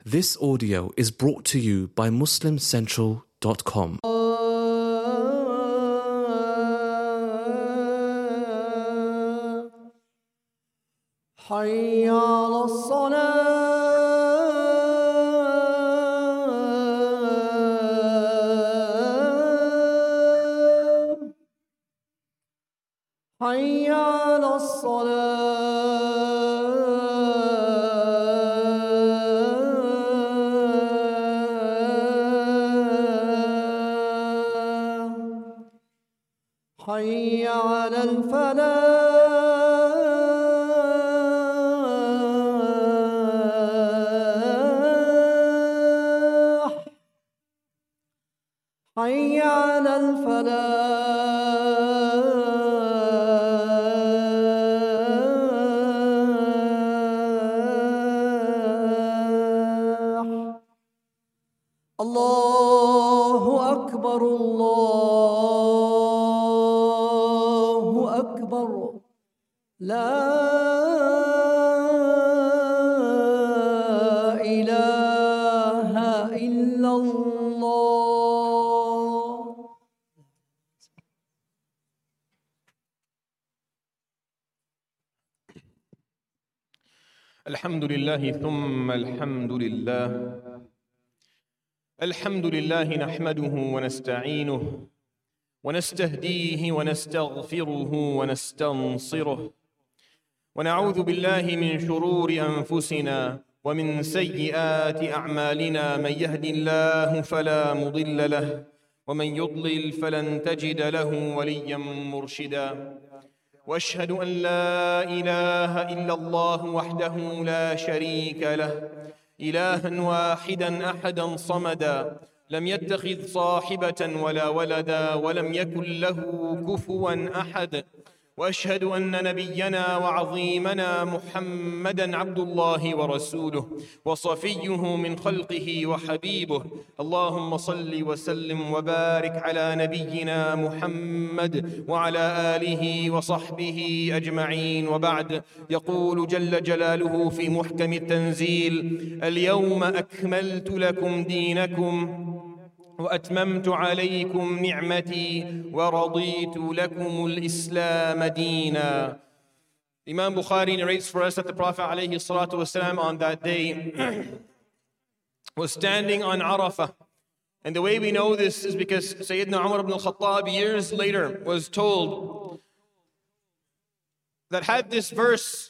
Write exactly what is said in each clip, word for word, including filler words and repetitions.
This audio is brought to you by muslim central dot com. حي على الصلاة حي على الصلاة حي على الفلاح حي على الفلاح. الله أكبر الله أكبر لا إله إلا الله. الحمد لله ثم الحمد لله الحمد لله نحمده ونستعينه ونستهديه ونستغفره ونستنصره ونعوذ بالله من شرور أنفسنا ومن سيئات أعمالنا. من يهد الله فلا مضل له ومن يضلل فلن تجد له وليا مرشدا. وأشهد أن لا إله إلا الله وحده لا شريك له، إلها واحدا أحدا صمدا، لم يتخذ صاحبة ولا ولدا ولم يكن له كفوا أحد. وأشهد أن نبينا وعظيمنا محمدا عبد الله ورسوله وصفيه من خلقه وحبيبه. اللهم صل وسلم وبارك على نبينا محمد وعلى آله وصحبه أجمعين، وبعد. يقول جل جلاله في محكم التنزيل: اليوم أكملت لكم دينكم وأتممت عليكم نعمتي ورضيت لكم الإسلام دينا. Imam Bukhari narrates for us that the Prophet alayhi salatu wasalam on that day was standing on Arafah. And the way we know this is because Sayyidina Umar ibn al-Khattab years later was told that had this verse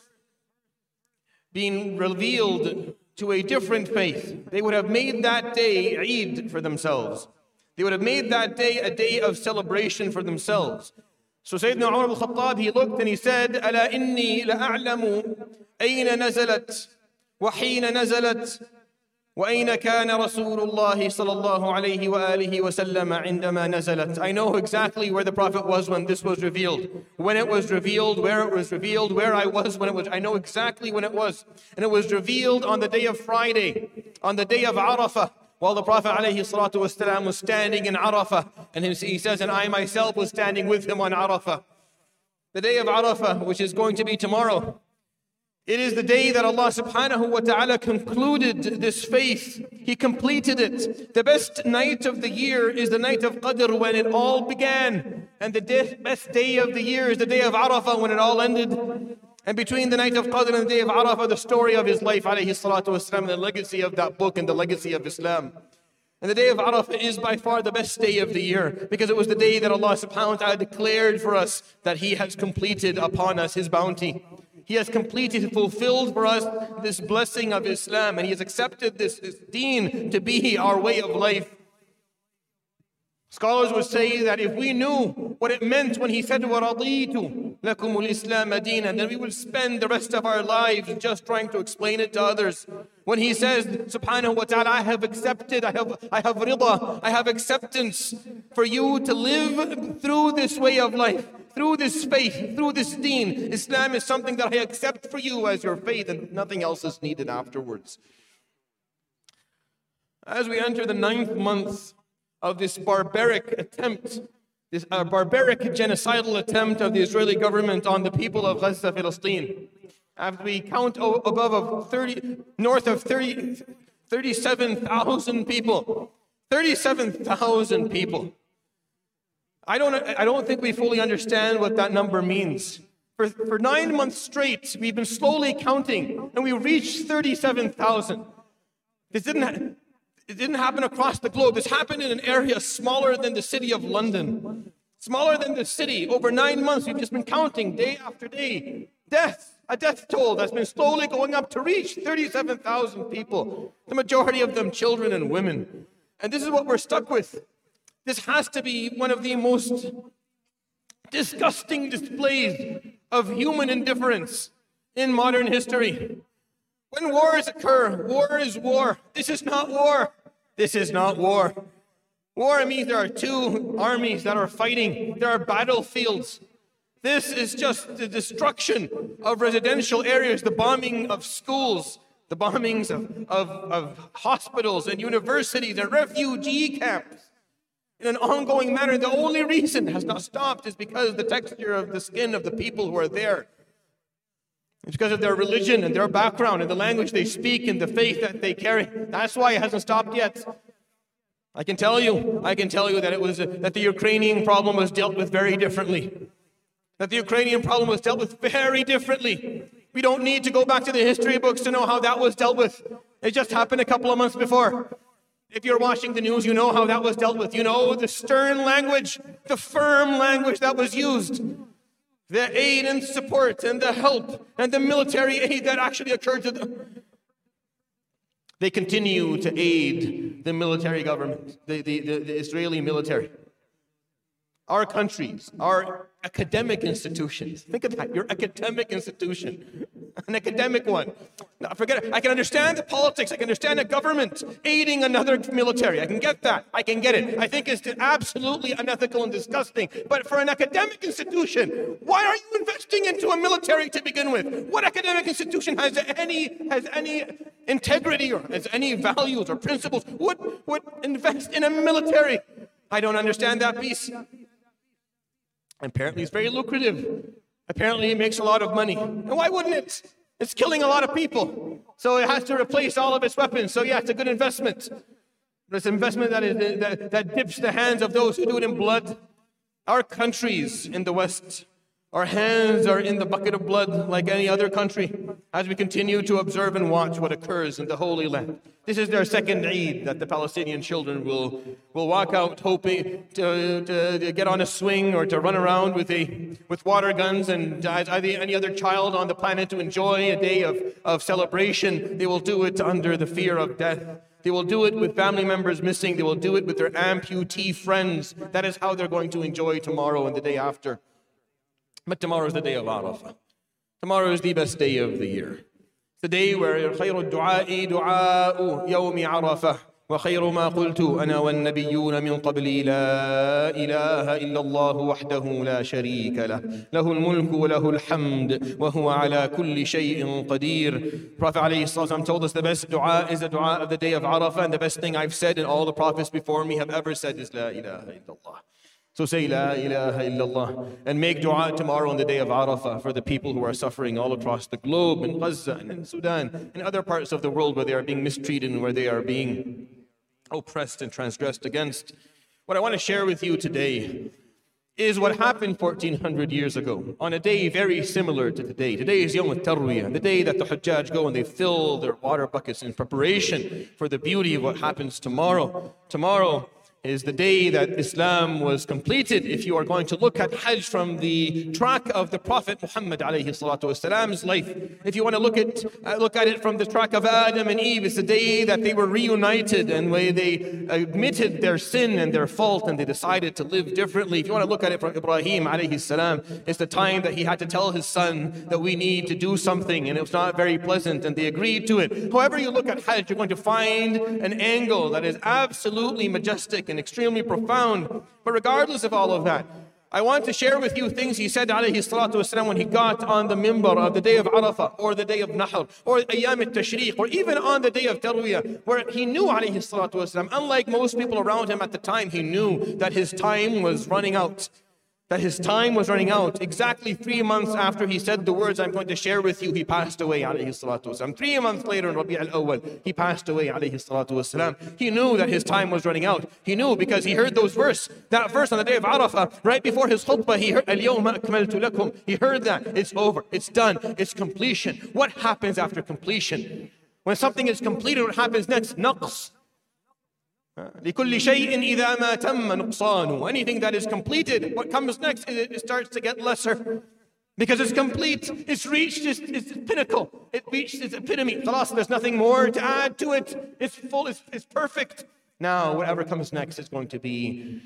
been revealed to a different faith, they would have made that day Eid for themselves. They would have made that day a day of celebration for themselves. So Sayyidina Umar ibn al-Khattab, he looked and he said, أَلَا إِنِّي لَأَعْلَمُ أَيْنَ نَزَلَتْ وَحِينَ نَزَلَتْ وَأَيْنَ كَانَ رَسُولُ اللَّهِ صَلَى اللَّهُ عَلَيْهِ وَآلِهِ وَسَلَّمَ عِنْدَمَا نَزَلَتْ. I know exactly where the Prophet was when this was revealed. When it was revealed, where it was revealed, where I was when it was. I know exactly when it was. And it was revealed on the day of Friday, on the day of Arafah, while the Prophet ﷺ was standing in Arafah. And he says, and I myself was standing with him on Arafah. The day of Arafah, which is going to be tomorrow. It is the day that Allah subhanahu wa ta'ala concluded this faith. He completed it. The best night of the year is the night of Qadr, when it all began. And the best day of the year is the day of Arafah, when it all ended. And between the night of Qadr and the day of Arafah, the story of his life, alayhi salatu wasalam, the legacy of that book and the legacy of Islam. And the day of Arafah is by far the best day of the year, because it was the day that Allah subhanahu wa ta'ala declared for us that He has completed upon us His bounty. He has completed, fulfilled for us this blessing of Islam, and He has accepted this, this deen to be our way of life. Scholars would say that if we knew what it meant when He said, وَرَضِيتُ لَكُمُ الْإِسْلَامَ دِينًا, then we would spend the rest of our lives just trying to explain it to others. When He says, subhanahu wa ta'ala, I have accepted, I have, I have rida, I have acceptance for you to live through this way of life, through this faith, through this deen. Islam is something that I accept for you as your faith, and nothing else is needed afterwards. As we enter the ninth month of this barbaric attempt, this uh, barbaric genocidal attempt of the Israeli government on the people of Gaza, Palestine. After we count above of thirty, north of thirty, thirty-seven thousand people. thirty-seven thousand people. I don't, I don't think we fully understand what that number means. For, for nine months straight, we've been slowly counting, and we reached thirty-seven thousand. This didn't, ha- it didn't happen across the globe. This happened in an area smaller than the city of London. Smaller than the city. Over nine months, we've just been counting day after day. Death, a death toll that's been slowly going up to reach thirty-seven thousand people. The majority of them children and women. And this is what we're stuck with. This has to be one of the most disgusting displays of human indifference in modern history. When wars occur, war is war. This is not war. This is not war. War means there are two armies that are fighting. There are battlefields. This is just the destruction of residential areas, the bombing of schools, the bombings of, of, of hospitals and universities and refugee camps. In an ongoing manner, the only reason it has not stopped is because the texture of the skin of the people who are there. It's because of their religion and their background and the language they speak and the faith that they carry. That's why it hasn't stopped yet. I can tell you, I can tell you that it was that the Ukrainian problem was dealt with very differently. That the Ukrainian problem was dealt with very differently. We don't need to go back to the history books to know how that was dealt with. It just happened a couple of months before. If you're watching the news, you know how that was dealt with. You know the stern language, the firm language that was used. The aid and support and the help and the military aid that actually occurred to them. They continue to aid the military government, the, the, the, the Israeli military. Our countries, our academic institutions. Think of that, your academic institution. An academic one. Now, forget it. I can understand the politics. I can understand a government aiding another military. I can get that. I can get it. I think it's absolutely unethical and disgusting. But for an academic institution, why are you investing into a military to begin with? What academic institution has any has any integrity or has any values or principles would, would invest in a military? I don't understand that piece. Apparently it's very lucrative. Apparently it makes a lot of money. And why wouldn't it? It's killing a lot of people. So it has to replace all of its weapons. So yeah, it's a good investment. But it's an investment that, is, that, that dips the hands of those who do it in blood. Our countries in the West, our hands are in the bucket of blood like any other country as we continue to observe and watch what occurs in the Holy Land. This is their second Eid that the Palestinian children will, will walk out hoping to, to, to get on a swing or to run around with a with water guns, and as any other child on the planet to enjoy a day of, of celebration. They will do it under the fear of death. They will do it with family members missing. They will do it with their amputee friends. That is how they're going to enjoy tomorrow and the day after. But tomorrow is the day of Arafah. Tomorrow is the best day of the year. It's the day where خير الدعاء دعاء يوم عرفة وخير ما قلت أنا والنبيون من قبلي لا إله إلا الله وحده لا شريك له له الملك وله الحمد وهو على كل شيء قدير. Prophet ﷺ told us the best dua is the dua of the day of Arafah, and the best thing I've said and all the prophets before me have ever said is La ilaha illallah. So say La ilaha illallah and make dua tomorrow on the day of Arafah for the people who are suffering all across the globe, in Gaza and in Sudan and other parts of the world where they are being mistreated and where they are being oppressed and transgressed against. What I want to share with you today is what happened fourteen hundred years ago on a day very similar to today. Today is Yawm al-Tarwiyah, the day that the Hujjaj go and they fill their water buckets in preparation for the beauty of what happens tomorrow. Tomorrow is the day that Islam was completed. If you are going to look at Hajj from the track of the Prophet Muhammad alayhi salatu wasalam's life, if you want to look at uh, look at it from the track of Adam and Eve, it's the day that they were reunited and where they admitted their sin and their fault and they decided to live differently. If you want to look at it from Ibrahim alayhi salam, it's the time that he had to tell his son that we need to do something, and it was not very pleasant, and they agreed to it. However you look at Hajj, you're going to find an angle that is absolutely majestic and extremely profound. But regardless of all of that, I want to share with you things he said alayhi salatu wasalam when he got on the mimbar of the day of Arafah or the day of Nahr or Ayyam al-Tashriq or even on the day of Tarwiyah, where he knew alayhi salatu wasalam, unlike most people around him at the time, he knew that his time was running out. that his time was running out. Exactly three months after he said the words I'm going to share with you, he passed away, alayhi salatu wasalam. Three months later in Rabi' al-Awwal, he passed away, alayhi salatu wasalam. He knew that his time was running out. He knew because he heard those verse, that verse on the day of Arafah, right before his khutbah, he heard, Al-Yawma akmaltu lakum. He heard that. It's over. It's done. It's completion. What happens after completion? When something is completed, what happens next? Naqs. لكل شيء إذا ما تم نقصانه. Anything that is completed, what comes next, it, it starts to get lesser. Because it's complete, it's reached its, its pinnacle, it reached its epitome. Khalas, there's nothing more to add to it. It's full, it's, it's perfect. Now, whatever comes next is going to be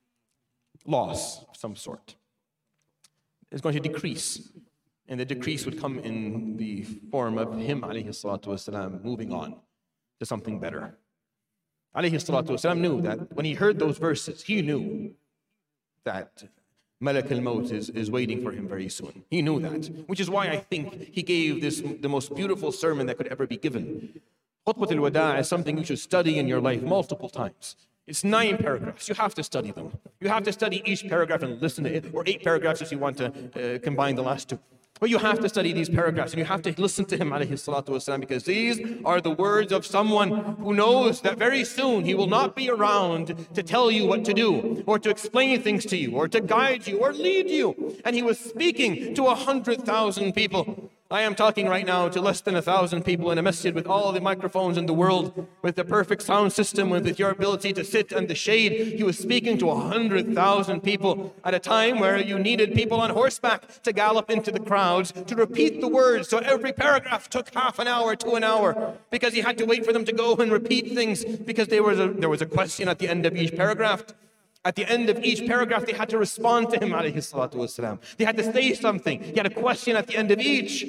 loss of some sort. It's going to decrease. And the decrease would come in the form of him, alayhi salatu wasalam, moving on to something better. Alayhi salatu wasalam knew that when he heard those verses, he knew that Malak al-Maut is, is waiting for him very soon. He knew that, which is why I think he gave this the most beautiful sermon that could ever be given. Khutbat al-Wada' is something you should study in your life multiple times. It's nine paragraphs. You have to study them. You have to study each paragraph and listen to it, or eight paragraphs if you want to uh, combine the last two. But you have to study these paragraphs and you have to listen to him, alayhi salatu wasalam, because these are the words of someone who knows that very soon he will not be around to tell you what to do, or to explain things to you, or to guide you, or lead you. And he was speaking to a hundred thousand people. I am talking right now to less than a thousand people in a masjid with all the microphones in the world, with the perfect sound system, with your ability to sit in the shade. He was speaking to a hundred thousand people at a time where you needed people on horseback to gallop into the crowds to repeat the words. So every paragraph took half an hour to an hour because he had to wait for them to go and repeat things, because there was a, there was a question at the end of each paragraph. At the end of each paragraph, they had to respond to him, alayhi salatu wasalam. They had to say something. He had a question at the end of each.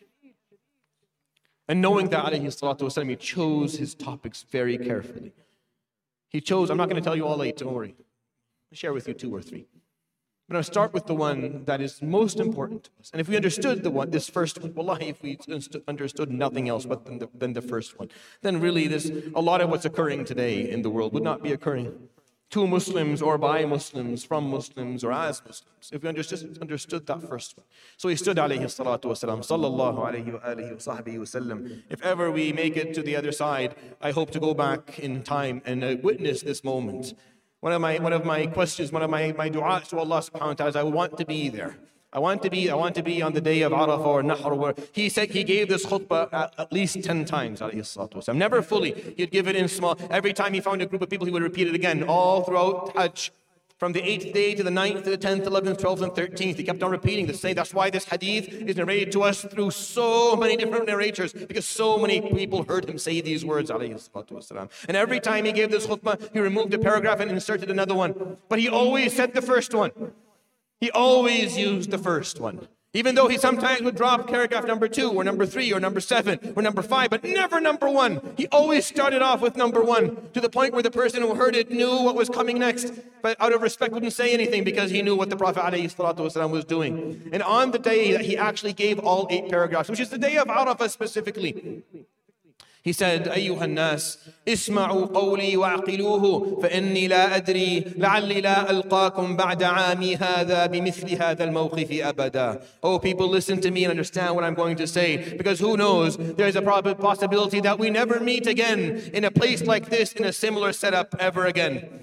And knowing that, alayhi salatu wasalam, he chose his topics very carefully. He chose, I'm not going to tell you all eight, don't worry. I'll share with you two or three. But I'll start with the one that is most important to us. And if we understood the one, this first one, wallahi, if we understood nothing else but than the, than the first one, then really this, a lot of what's occurring today in the world would not be occurring to Muslims or by Muslims, from Muslims or as Muslims, if we understood, understood that first one. So he stood, alayhi salatu wasalam, sallallahu alayhi wa alihi wa sahbihi wasallam. If ever we make it to the other side, I hope to go back in time and uh, witness this moment. One of my one of my questions, one of my, my du'as to Allah subhanahu wa ta'ala is I want to be there. I want to be, I want to be on the day of Arafah or Nahr, where he said he gave this khutbah at, at least ten times, alayhi salatu wasalam. Never fully. He'd give it in small. Every time he found a group of people, he would repeat it again, all throughout Hajj. From the eighth day to the ninth to the tenth, eleventh, twelfth, and thirteenth. He kept on repeating the same. That's why this hadith is narrated to us through so many different narrators, because so many people heard him say these words, alayhi salatu wasalam. And every time he gave this khutbah, he removed a paragraph and inserted another one. But he always said the first one. He always used the first one. Even though he sometimes would drop paragraph number two or number three or number seven or number five, but never number one. He always started off with number one, to the point where the person who heard it knew what was coming next, but out of respect wouldn't say anything because he knew what the Prophet ﷺ was doing. And on the day that he actually gave all eight paragraphs, which is the day of Arafah specifically, he said, أيها الناس اسمعوا قولي وعقلوه فإني لا أدري لعلي لا ألقاكم بعد عامي هذا بمثل هذا الموقف أبدا. Oh people, listen to me and understand what I'm going to say, because who knows, there's a possibility that we never meet again in a place like this, in a similar setup ever again.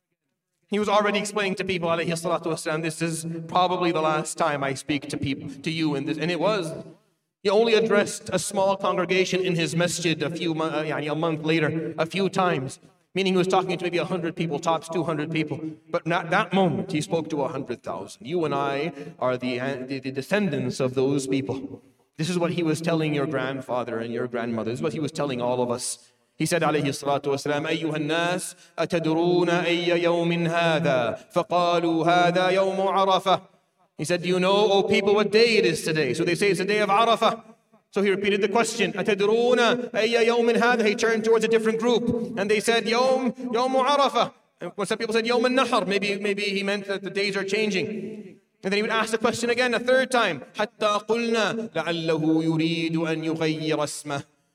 He was already explaining to people, alayhi salatu wasalam, this is probably the last time I speak to people, to you in this, and it was. He only addressed a small congregation in his masjid a few uh, a month later, a few times, meaning he was talking to maybe one hundred people, tops two hundred people. But at that moment, he spoke to one hundred thousand. You and I are the, uh, the, the descendants of those people. This is what he was telling your grandfather and your grandmother. This is what he was telling all of us. He said, alayhi salatu wasalam, أيها الناس أتدرون أي يوم هذا فقالوا هذا يوم عرفة. He said, do you know, O people, what day it is today? So they say it's the day of Arafah. So he repeated the question, أَتَدْرُونَ أَيَّ يَوْمٍ هَذَا? He turned towards a different group. And they said, يوم, يوم عرفة. And some people said, يوم النحر. Maybe, maybe he meant that the days are changing. And then he would ask the question again a third time. حَتَّى قُلْنَا لَعَلَّهُ يُرِيدُ أَن يُغَيِّرَ اسْمَهُ.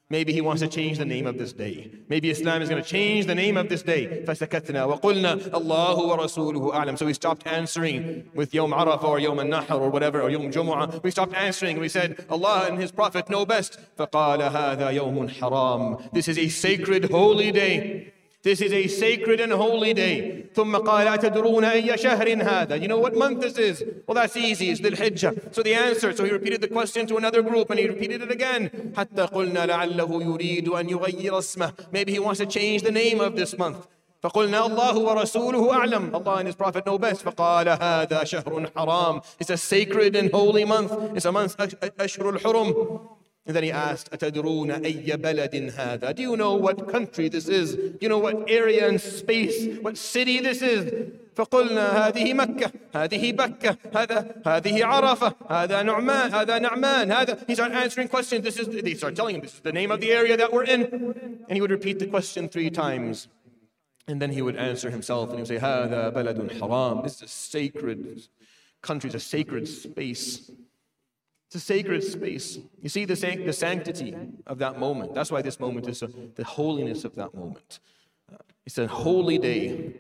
Maybe he wants to change the name of this day. Maybe Islam is going to change the name of this day. فَسَكَتْنَا وَقُلْنَا اللَّهُ وَرَسُولُهُ أَعْلَمُ. So we stopped answering with Yawm Arafah or Yawm al-Nahr or whatever, or Yawm Jumu'ah. We stopped answering. We said, Allah and His Prophet know best. فَقَالَ هَذَا يَوْمٌ حَرَامٌ. This is a sacred, holy day. This is a sacred and holy day. ثم قال أتدرون أي شهر هذا. You know what month this is? Well, that's easy. It's Dhul Hijjah. So the answer. So he repeated the question to another group, and he repeated it again. حتى قلنا لعله يريد أن يغير اسمه. Maybe he wants to change the name of this month. فقلنا الله ورسوله أعلم. Allah and His Prophet know best. فقال هذا شهر حرام. It's a sacred and holy month. It's a month أشهر الحرم. And then he asked, أَتَدْرُونَ أَيَّ بَلَدٍ هَذَا. Do you know what country this is? Do you know what area and space, what city this is? فقلنا هذه مكة, هذه بكة, هذا هذه عرفة, هذا نعمان, هذا نعمان, هذا. He started answering questions. This is. They start telling him this is the name of the area that we're in, and he would repeat the question three times, and then he would answer himself, and he would say, هذا بلد حرام. This is a sacred country, it's a sacred space. It's a sacred space. You see the, san- the sanctity of that moment. That's why this moment is a, the holiness of that moment. Uh, it's a holy day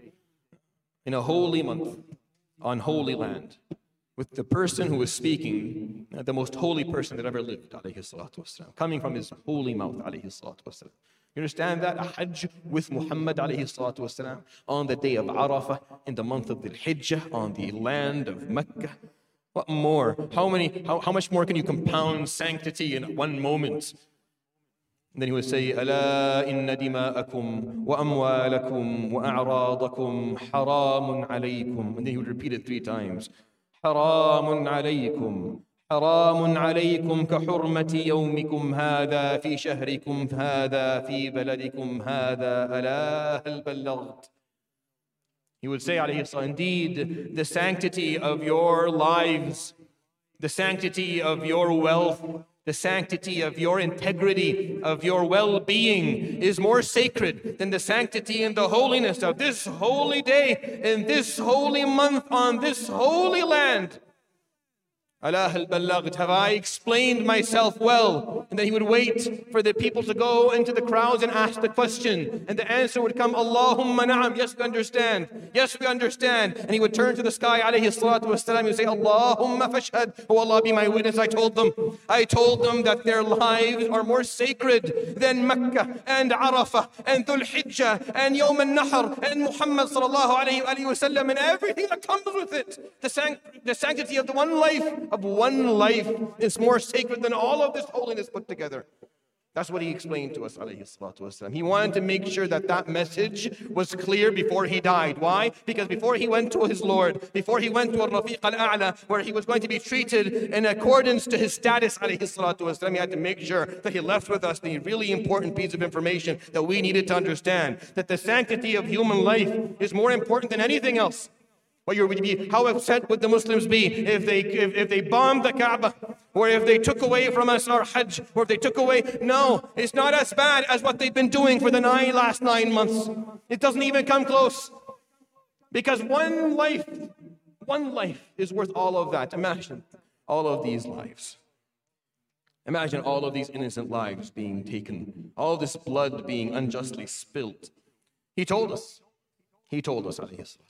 in a holy month on holy land with the person who is speaking, uh, the most holy person that ever lived, alayhi salatu wasalam, coming from his holy mouth, alayhi salatu wasalam. You understand that? A Hajj with Muhammad alayhi salatu wasalam on the day of Arafah in the month of Dhul Hijjah on the land of Mecca. What more? How many? How, how much more can you compound sanctity in one moment? And then he would say, ألا إن دماءكم وأموالكم وأعراضكم حرام عليكم. And then he would repeat it three times. حرام عليكم حرام عليكم كحرمة يومكم هذا في شهركم هذا في بلدكم هذا ألا هل بلغت. He would say, alayhi salam, indeed, the sanctity of your lives, the sanctity of your wealth, the sanctity of your integrity, of your well-being is more sacred than the sanctity and the holiness of this holy day, in this holy month, on this holy land. Allah al-Ballagh, have I explained myself well? And then he would wait for the people to go into the crowds and ask the question. And the answer would come, Allahumma na'am. Yes, we understand. Yes, we understand. And he would turn to the sky, alayhi salatu wasalam, and would say, Allahumma fashhad. Oh Allah, be my witness. I told them. I told them that their lives are more sacred than Mecca and Arafah and Dhul Hijjah and Yawm al-Nahr and Muhammad sallallahu alayhi wa sallam and everything that comes with it. The, sanct- the sanctity of the one life. Of one life is more sacred than all of this holiness put together. That's what he explained to us, alayhi salatu wasalam. He wanted to make sure that that message was clear before he died. Why? Because before he went to his Lord, before he went to Ar-Rafiq al-A'la, where he was going to be treated in accordance to his status, alayhi salatu wasalam, he had to make sure that he left with us the really important piece of information that we needed to understand, that the sanctity of human life is more important than anything else. What you would be, how upset would the Muslims be if they if, if they bombed the Kaaba, or if they took away from us our Hajj, or if they took away? No, it's not as bad as what they've been doing for the nine last nine months. It doesn't even come close. Because one life, one life is worth all of that. Imagine all of these lives. Imagine all of these innocent lives being taken, all this blood being unjustly spilled. He told us. He told us, alayhi salatu.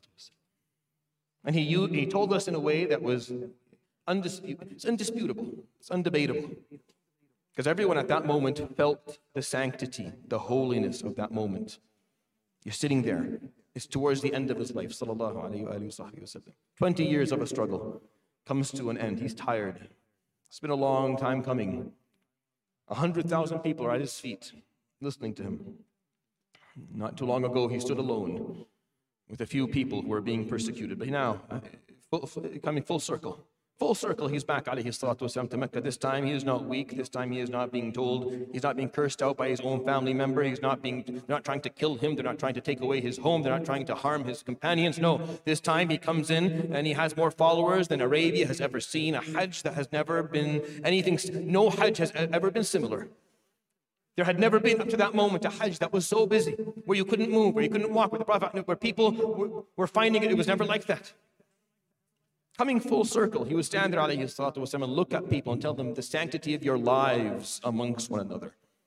And he, he told us in a way that was undisputable. It's indisputable. It's undebatable. Because everyone at that moment felt the sanctity, the holiness of that moment. You're sitting there. It's towards the end of his life. Sallallahu alayhi wa sallam. Twenty years of a struggle comes to an end. He's tired. It's been a long time coming. A hundred thousand people are at his feet listening to him. Not too long ago, he stood alone with a few people who were being persecuted. But now, full, full, coming full circle, full circle, he's back, alayhi salatu wasalam, to Mecca. This time, he is not weak. This time, he is not being told. He's not being cursed out by his own family member. He's not being, they're not trying to kill him. They're not trying to take away his home. They're not trying to harm his companions. No, this time, he comes in and he has more followers than Arabia has ever seen. A Hajj that has never been anything, no Hajj has ever been similar. There had never been up to that moment a Hajj that was so busy, where you couldn't move, where you couldn't walk, where the Prophet, where people were, were finding it. It was never like that. Coming full circle, he would stand there, alayhi salatu wasalam, and look at people and tell them the sanctity of your lives amongst one another.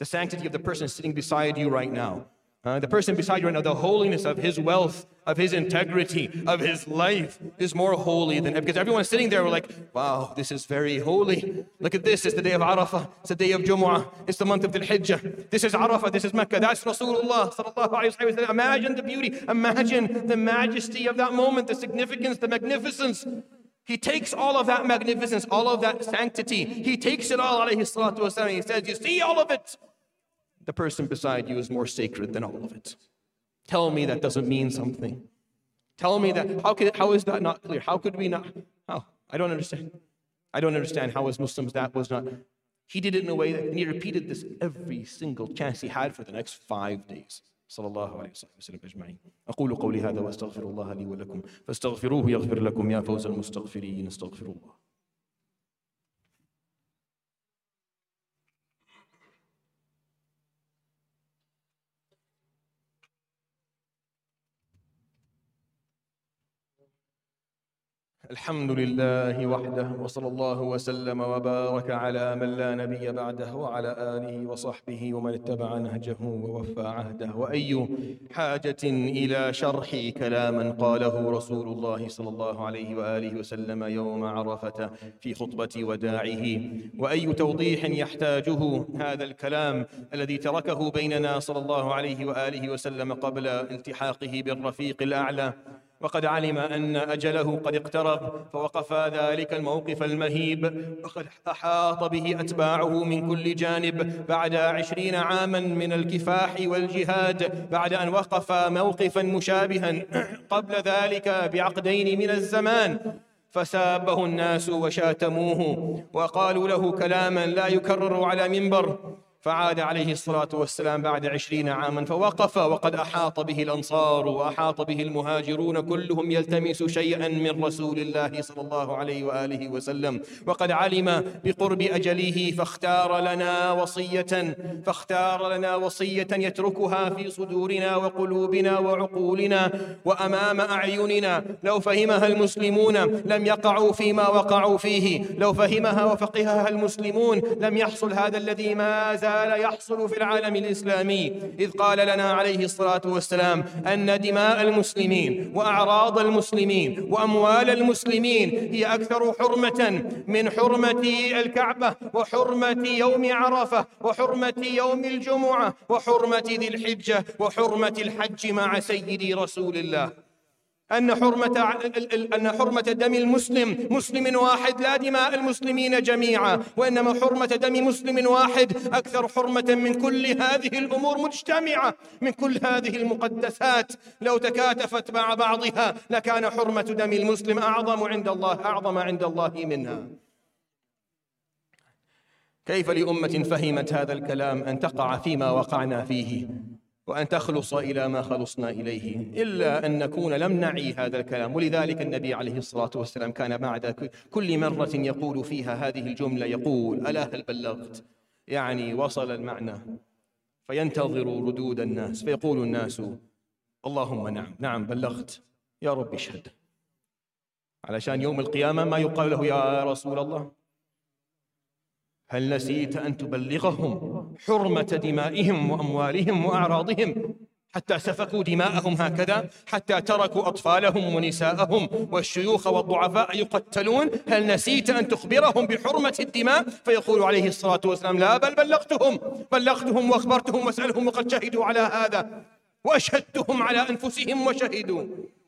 The sanctity of the person sitting beside you right now. Uh, the person beside you right now, the holiness of his wealth, of his integrity, of his life is more holy than, because everyone's sitting there, we're like, wow, this is very holy. Look at this, it's the day of Arafah, it's the day of Jumu'ah, it's the month of Dhul Hijjah. This is Arafah, this is Mecca, that's Rasulullah sallallahu alayhi wa sallam. Imagine the beauty, imagine the majesty of that moment, the significance, the magnificence. He takes all of that magnificence, all of that sanctity, he takes it all, alayhi salatu wasalam, he says, you see all of it? The person beside you is more sacred than all of it. Tell me that doesn't mean something. Tell me that, how, can, how is that not clear? How could we not, how? I don't understand. I don't understand how as Muslims that was not. He did it in a way that, and he repeated this every single chance he had for the next five days. صلى الله عليه وسلم أجمعين. أقول قولي هذا وأستغفر الله لي ولكم فاستغفروه يغفر لكم يا فوز المستغفرين استغفر الله. الحمد لله وحده وصلى الله وسلم وبارك على من لا نبي بعده وعلى آله وصحبه ومن اتبع نهجه ووفى عهده. وأي حاجة إلى شرح كلاما قاله رسول الله صلى الله عليه وآله وسلم يوم عرفة في خطبة وداعه، وأي توضيح يحتاجه هذا الكلام الذي تركه بيننا صلى الله عليه وآله وسلم قبل التحاقه بالرفيق الأعلى، وقد علم أن أجله قد اقترب فوقف ذلك الموقف المهيب، وقد أحاط به أتباعه من كل جانب بعد عشرين عاما من الكفاح والجهاد، بعد أن وقف موقفا مشابها قبل ذلك بعقدين من الزمان، فسابه الناس وشاتموه وقالوا له كلاما لا يكرر على منبر، فعاد عليه الصلاة والسلام بعد عشرين عاما فوقف وقد أحاط به الأنصار وأحاط به المهاجرون كلهم يلتمس شيئا من رسول الله صلى الله عليه وآله وسلم، وقد علم بقرب أجله فاختار لنا وصية فاختار لنا وصية يتركها في صدورنا وقلوبنا وعقولنا وأمام أعيننا، لو فهمها المسلمون لم يقعوا فيما وقعوا فيه، لو فهمها وفقهها المسلمون لم يحصل هذا الذي ما زال يحصل في العالم الإسلامي، إذ قال لنا عليه الصلاة والسلام أن دماء المسلمين وأعراض المسلمين وأموال المسلمين هي أكثر حرمة من حرمة الكعبة وحرمة يوم عرفة وحرمة يوم الجمعة وحرمة ذي الحجة وحرمة الحج مع سيدي رسول الله. أن حرمة أن حرمة دم المسلم مسلم واحد لا دماء المسلمين جميعا، وإنما حرمة دم مسلم واحد أكثر حرمة من كل هذه الأمور مجتمعة، من كل هذه المقدسات لو تكاتفت مع بعضها لكان حرمة دم المسلم أعظم عند الله أعظم عند الله منها. كيف لأمة فهمت هذا الكلام أن تقع فيما وقعنا فيه وأن تخلص إلى ما خلصنا إليه، إلا أن نكون لم نعي هذا الكلام. ولذلك النبي عليه الصلاة والسلام كان بعد كل مرة يقول فيها هذه الجملة يقول ألا هل بلغت، يعني وصل المعنى، فينتظر ردود الناس فيقول الناس اللهم نعم نعم بلغت يا رب اشهد، علشان يوم القيامة ما يقال له يا رسول الله هل نسيت أن تبلغهم حرمة دمائهم وأموالهم وأعراضهم، حتى سفكوا دماءهم هكذا، حتى تركوا أطفالهم ونساءهم والشيوخ والضعفاء يقتلون، هل نسيت أن تخبرهم بحرمة الدماء؟ فيقول عليه الصلاة والسلام لا بل بلغتهم بلغتهم وأخبرتهم واسألهم وقد شهدوا على هذا وأشهدتهم على أنفسهم وشهدوا.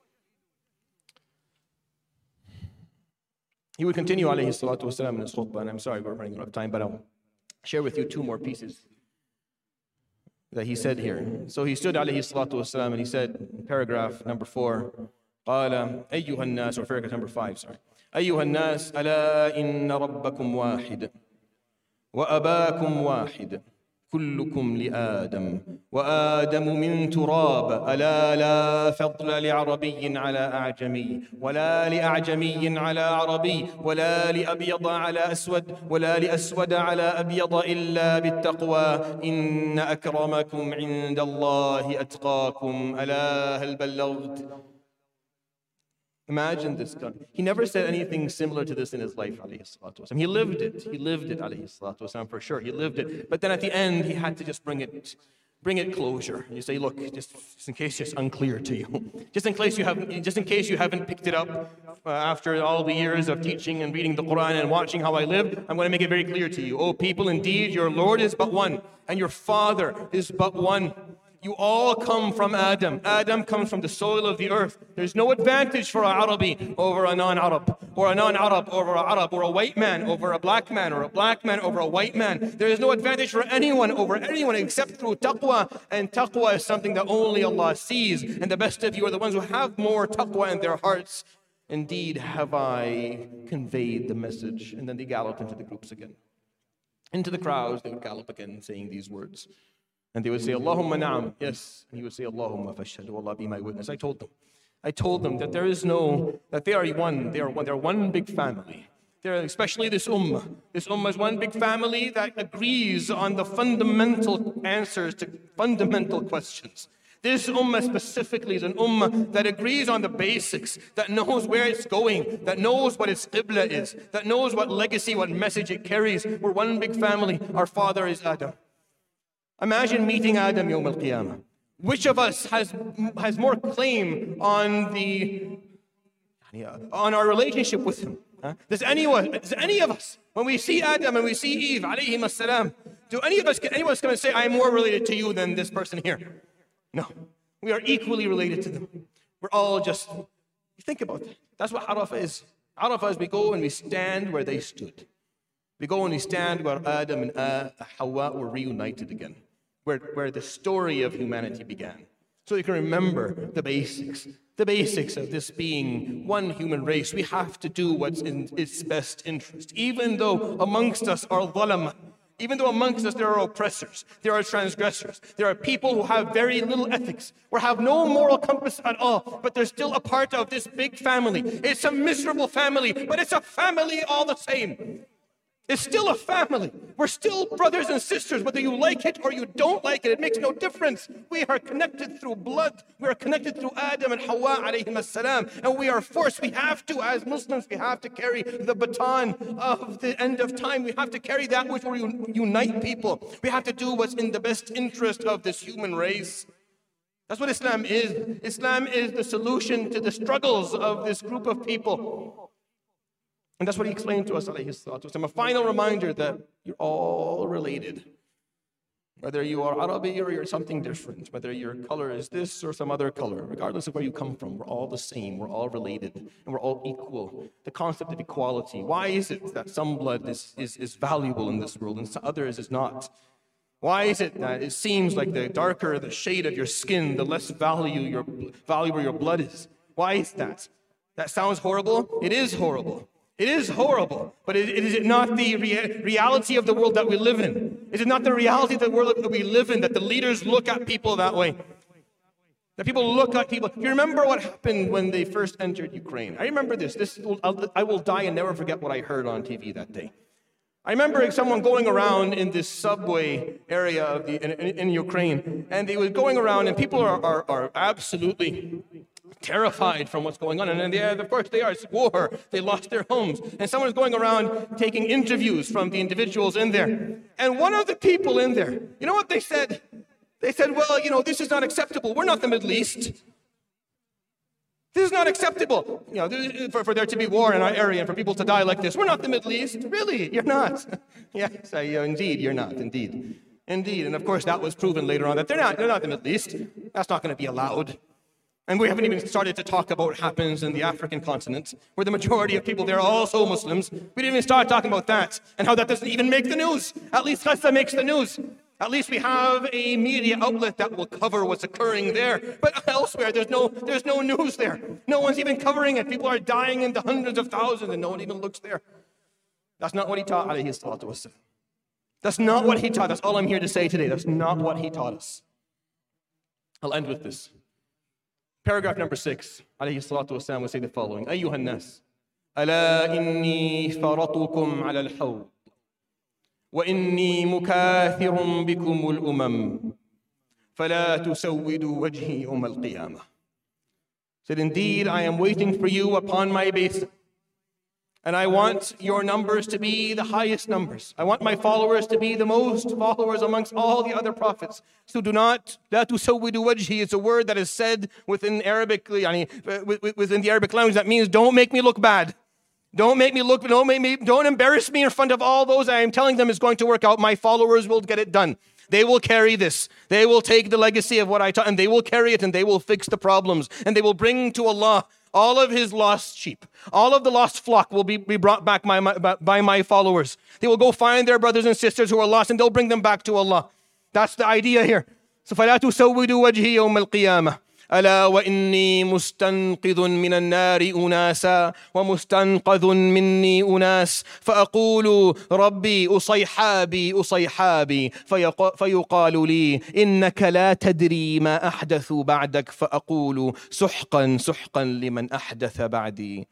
He would continue alayhi salatu wasalam in his khutbah, and I'm sorry we're running out of time, but I'll share with you two more pieces that he said here. So he stood alayhi salatu wasalam and he said, paragraph number four, قال أيها الناس, or paragraph number five, sorry. أيها الناس ألا إن ربكم واحد وأباكم واحد كلكم لآدم وآدم من تراب، ألا لا فضل لعربي على أعجمي ولا لأعجمي على عربي ولا لأبيض على أسود ولا لأسود على أبيض إلا بالتقوى، إن أكرمكم عند الله أتقاكم، ألا هل بلغت؟ Imagine this guy. He never said anything similar to this in his life, alayhi salatu wasalam. He lived it. He lived it, alayhi salatu wasalam, for sure. He lived it. But then at the end, he had to just bring it bring it closure. And you say, look, just, just in case it's unclear to you, just in case you haven't, just in case you haven't picked it up uh, after all the years of teaching and reading the Quran and watching how I live, I'm going to make it very clear to you. O people, indeed, your Lord is but one, and your Father is but one. You all come from Adam. Adam comes from the soil of the earth. There's no advantage for a Arabi over a non-Arab, or a non-Arab over a Arab, or a white man over a black man, or a black man over a white man. There is no advantage for anyone over anyone except through taqwa, and taqwa is something that only Allah sees, and the best of you are the ones who have more taqwa in their hearts. Indeed, have I conveyed the message. And then they galloped into the groups again. Into the crowds, they would gallop again, saying these words. And they would say, Allahumma na'am, yes. And he would say, Allahumma fashhadu, Allah be my witness. I told them. I told them that there is no, that they are one, they are one, they're one big family. They're especially this ummah. This ummah is one big family that agrees on the fundamental answers to fundamental questions. This ummah specifically is an ummah that agrees on the basics, that knows where it's going, that knows what its qibla is, that knows what legacy, what message it carries. We're one big family. Our father is Adam. Imagine meeting Adam Yawm al-Qiyamah. Which of us has, has more claim on the on our relationship with him? Huh? Does anyone, does any of us, when we see Adam and we see Eve, alayhim as-salam, do any of us, can anyone come and say, I am more related to you than this person here? No. We are equally related to them. We're all just, think about that. That's what Arafah is. Arafah is we go and we stand where they stood. We go and we stand where Adam and uh, Hawa were reunited again, where, where the story of humanity began. So you can remember the basics, the basics of this being one human race. We have to do what's in its best interest, even though amongst us are dhalam, even though amongst us there are oppressors, there are transgressors, there are people who have very little ethics, or have no moral compass at all, but they're still a part of this big family. It's a miserable family, but it's a family all the same. It's still a family. We're still brothers and sisters, whether you like it or you don't like it. It makes no difference. We are connected through blood. We are connected through Adam and Hawa alayhim as-salam. And we are forced. We have to, as Muslims, we have to carry the baton of the end of time. We have to carry that which will unite people. We have to do what's in the best interest of this human race. That's what Islam is. Islam is the solution to the struggles of this group of people. And that's what he explained to us, alayhi salatu wasalam. A final reminder that you're all related. Whether you are Arabi or you're something different, whether your color is this or some other color, regardless of where you come from, we're all the same, we're all related, and we're all equal. The concept of equality. Why is it that some blood is, is, is valuable in this world and some others is not? Why is it that it seems like the darker the shade of your skin, the less value your, valuable your blood is? Why is that? That sounds horrible? It is horrible. It is horrible, but is, is it not the rea- reality of the world that we live in? Is it not the reality of the world that we live in, that the leaders look at people that way? That people look at people. You remember what happened when they first entered Ukraine? I remember this. This will, I will die and never forget what I heard on T V that day. I remember someone going around in this subway area of the, in, in, in Ukraine, and they were going around, and people are, are, are absolutely terrified from what's going on. And then they, of course they are. It's war. They lost their homes. And someone is going around taking interviews from the individuals in there. And one of the people in there, you know what they said? They said, well, you know, this is not acceptable. We're not the Middle East. This is not acceptable, you know, for, for there to be war in our area and for people to die like this. We're not the Middle East. Really? You're not. Yes, I, indeed, you're not. Indeed. Indeed. And of course, that was proven later on that they're not, they're not the Middle East. That's not going to be allowed. And we haven't even started to talk about what happens in the African continent, where the majority of people there are also Muslims. We didn't even start talking about that, and how that doesn't even make the news. At least Gaza makes the news. At least we have a media outlet that will cover what's occurring there. But elsewhere, there's no, there's no news there. No one's even covering it. People are dying in the hundreds of thousands, and no one even looks there. That's not what he taught, alayhi salatu wasalam. That's not what he taught. That's all I'm here to say today. That's not what he taught us. I'll end with this. Paragraph number six, alayhi salatu wasalam, will say the following. أيها الناس, ألا إني فرطكم على الحوض وإني مكاثر بكم الأمم فلا تسودوا وجهي يوم القيامة. said, indeed, I am waiting for you upon my basin. And I want your numbers to be the highest numbers. I want my followers to be the most followers amongst all the other prophets. So do not, لا تسودوا وجهي. It's a word that is said within Arabic, yani, within the Arabic language. That means don't make me look bad. Don't make me look, don't make me, don't embarrass me in front of all those I am telling them is going to work out. My followers will get it done. They will carry this. They will take the legacy of what I taught, and they will carry it, and they will fix the problems, and they will bring to Allah all of his lost sheep. All of the lost flock will be, be brought back by my, by, by my followers. They will go find their brothers and sisters who are lost, and they'll bring them back to Allah. That's the idea here. So فَلَا تُسَوِّدُوا وَجْهِي يَوْمَ الْقِيَامَةِ ألا وإني مستنقذ من النار أناسا ومستنقذ مني أناس فأقول ربي أصيحابي أصيحابي فيقال لي إنك لا تدري ما أحدثوا بعدك فأقول سحقا سحقا لمن أحدث بعدي.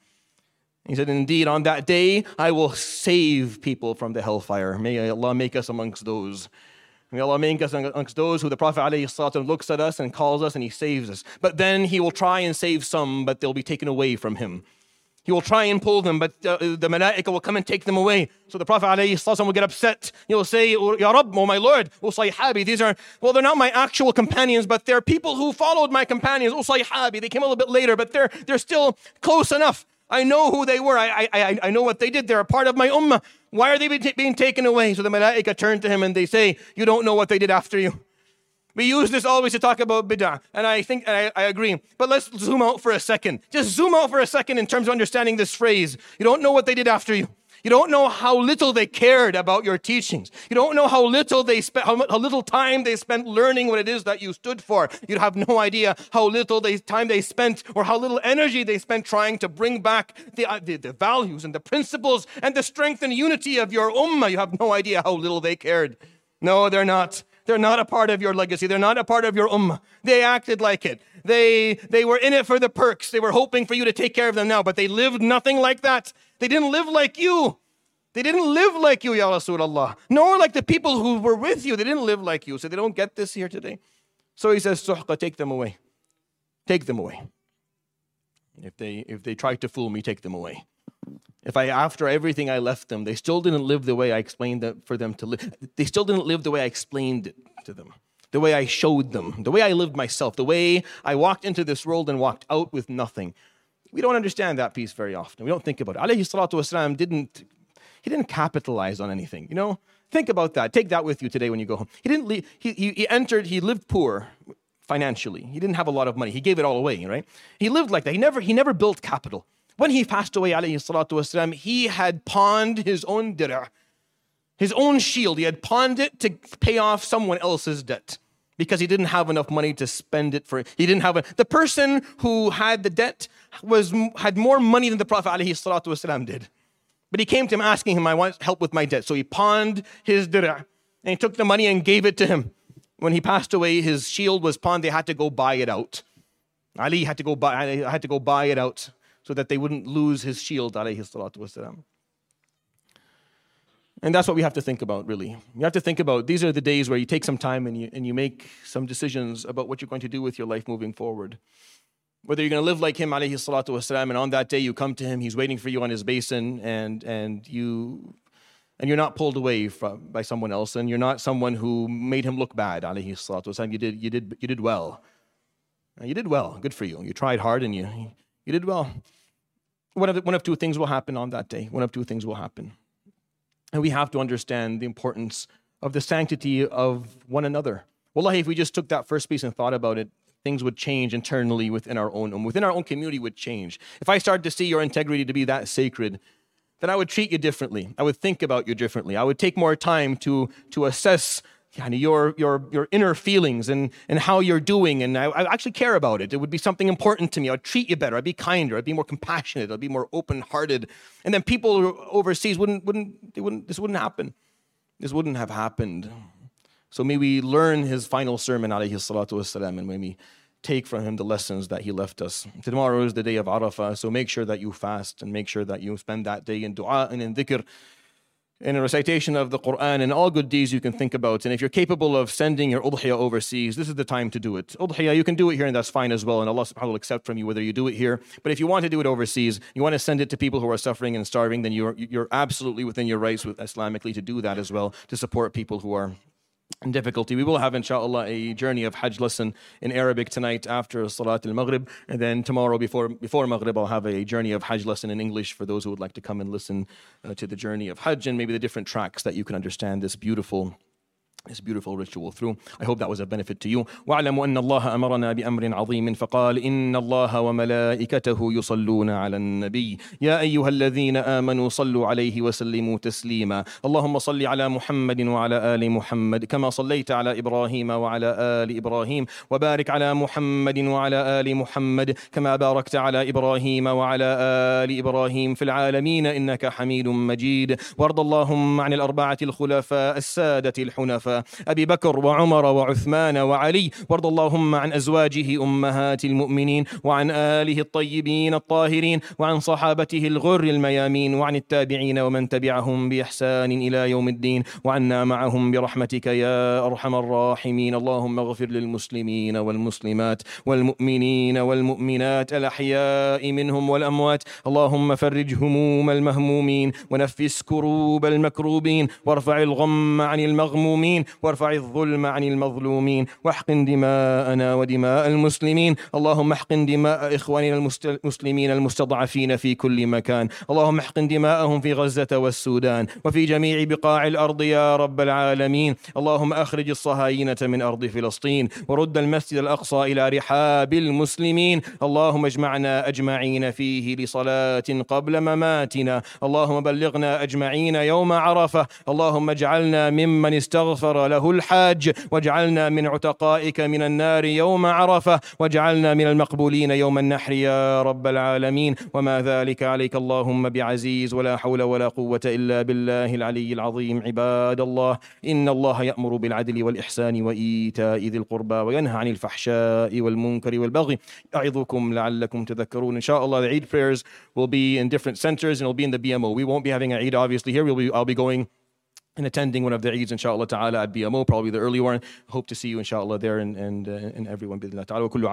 He said, indeed, on that day, I will save people from the hellfire. May Allah make us amongst those. May Allah make us amongst those who the Prophet ﷺ looks at us and calls us and he saves us. But then he will try and save some, but they'll be taken away from him. He will try and pull them, but uh, the malaika will come and take them away. So the Prophet ﷺ will get upset. He'll say, Ya Rabb, oh my Lord, Usayhabi. These are, well, they're not my actual companions, but they're people who followed my companions. Usayhabi. They came a little bit later, but they're, they're still close enough. I know who they were. I, I, I know what they did. They're a part of my ummah. Why are they being taken away? So the malaika turn to him and they say, you don't know what they did after you. We use this always to talk about bid'ah. And I think, I, I agree. But let's zoom out for a second. Just zoom out for a second in terms of understanding this phrase. You don't know what they did after you. You don't know how little they cared about your teachings. You don't know how little they spent, how, how little time they spent learning what it is that you stood for. You'd have no idea how little they, time they spent or how little energy they spent trying to bring back the, uh, the, the values and the principles and the strength and unity of your ummah. You have no idea how little they cared. No, they're not. They're not a part of your legacy. They're not a part of your ummah. They acted like it. They, they were in it for the perks. They were hoping for you to take care of them now, but they lived nothing like that. They didn't live like you. They didn't live like you, Ya Rasulullah. Nor like the people who were with you. They didn't live like you. So they don't get this here today. So he says, Suhqa, take them away. Take them away. If they, if they tried to fool me, take them away. If I, after everything I left them, they still didn't live the way I explained that for them to live. They still didn't live the way I explained it to them. The way I showed them. The way I lived myself. The way I walked into this world and walked out with nothing. We don't understand that piece very often. We don't think about it. Alayhi salatu wasalam didn't, he didn't capitalize on anything, you know? Think about that. Take that with you today when you go home. He didn't leave, he, he, he entered, he lived poor financially. He didn't have a lot of money. He gave it all away, right? He lived like that. He never, he never built capital. When he passed away, alayhi salatu wasalam, he had pawned his own dir'ah, his own shield. He had pawned it to pay off someone else's debt. Because he didn't have enough money to spend it for, he didn't have a, the person who had the debt was had more money than the Prophet ﷺ did. But he came to him asking him, I want help with my debt. So he pawned his dir'ah and he took the money and gave it to him. When he passed away, his shield was pawned. They had to go buy it out. Ali had to go buy, had to go buy it out so that they wouldn't lose his shield, alayhi salatu wasalam. And that's what we have to think about, really. You have to think about, these are the days where you take some time and you, and you make some decisions about what you're going to do with your life moving forward. Whether you're going to live like him, alayhi salatu wasalam, and on that day you come to him, he's waiting for you on his basin, and and you and you're not pulled away from, by someone else, and you're not someone who made him look bad, alayhi salatu wasalam. You did, you did, you did well. You did well. Good for you. You tried hard and you you did well. One of, one of two things will happen on that day. One of two things will happen. And we have to understand the importance of the sanctity of one another. Wallahi, if we just took that first piece and thought about it, things would change internally within our own, within our own community would change. If I started to see your integrity to be that sacred, then I would treat you differently. I would think about you differently. I would take more time to, to assess your, your, your inner feelings and, and how you're doing, and I, I actually care about it. It would be something important to me. I'd treat you better. I'd be kinder. I'd be more compassionate. I'd be more open-hearted. And then people overseas wouldn't, wouldn't, they wouldn't, this wouldn't happen. This wouldn't have happened. So may we learn his final sermon, alayhi salatu wasalam, and may we take from him the lessons that he left us. Tomorrow is the day of Arafah, so make sure that you fast and make sure that you spend that day in dua and in dhikr. in a recitation of the Quran, and all good deeds you can think about. And if you're capable of sending your udhiyah overseas, this is the time to do it. Udhiyah, you can do it here and that's fine as well, and Allah subhanahu wa ta'ala will accept from you whether you do it here. But if you want to do it overseas, you want to send it to people who are suffering and starving, then you're, you're absolutely within your rights with Islamically to do that as well, to support people who are in difficulty. We will have, inshallah, a journey of Hajj lesson in Arabic tonight after Salat al-Maghrib, and then tomorrow before before Maghrib I'll have a journey of Hajj lesson in English for those who would like to come and listen uh, to the journey of Hajj and maybe the different tracks that you can understand this beautiful This beautiful ritual through. I hope that was a benefit to you. وَاعْلَمُوا أَنَّ اللَّهَ أَمَرَنَا بِأَمْرٍ عَظِيمٍ فَقَالَ إِنَّ اللَّهَ وَمَلَائِكَتَهُ يُصَلُّونَ عَلَى النَّبِيِّ يَا أَيُّهَا الَّذِينَ آمَنُوا صَلُّوا عَلَيْهِ وَسَلِّمُوا تَسْلِيمًا اللهم صل على محمد وعلى آل محمد كما صليت على إبراهيم وعلى آل إبراهيم وبارك على محمد وعلى آل محمد كما باركت على إبراهيم وعلى آل إبراهيم في العالمين إنك حميد مجيد وارض اللهم عن الأربعة الخلفاء السادة الحنفاء أبي بكر وعمر وعثمان وعلي وارض اللهم عن أزواجه أمهات المؤمنين وعن آله الطيبين الطاهرين وعن صحابته الغر الميامين وعن التابعين ومن تبعهم بإحسان إلى يوم الدين وعنا معهم برحمتك يا أرحم الراحمين اللهم اغفر للمسلمين والمسلمات والمؤمنين والمؤمنات الأحياء منهم والأموات اللهم فرج هموم المهمومين ونفس كروب المكروبين وارفع الغم عن المغمومين وارفع الظلم عن المظلومين واحقن دماءنا ودماء المسلمين اللهم احقن دماء إخواننا المسلمين المستضعفين في كل مكان اللهم احقن دماءهم في غزة والسودان وفي جميع بقاع الأرض يا رب العالمين اللهم أخرج الصهاينة من أرض فلسطين ورد المسجد الأقصى إلى رحاب المسلمين اللهم اجمعنا أجمعين فيه لصلاة قبل مماتنا اللهم بلغنا أجمعين يوم عرفة اللهم اجعلنا ممن استغفر له الحاج واجعلنا من عتقائك من النار يوم عرفة واجعلنا من المقبولين يوم النحر يا رب العالمين وما ذلك عليك اللهم بعزيز ولا حول ولا قوة إلا بالله العلي العظيم عباد الله إن الله يأمر بالعدل والإحسان وإيتاء ذي القربى وينهى عن الفحشاء والمنكر والبغي يعظكم لعلكم تذكرون. Inshallah, the Eid prayers will be in different centers and it'll be in the B M O. We won't be having an Eid obviously here. We'll be, I'll be going and attending one of the Eids, inshallah ta'ala, at B M O, probably the early one. Hope to see you, inshallah, there and, and, uh, and everyone.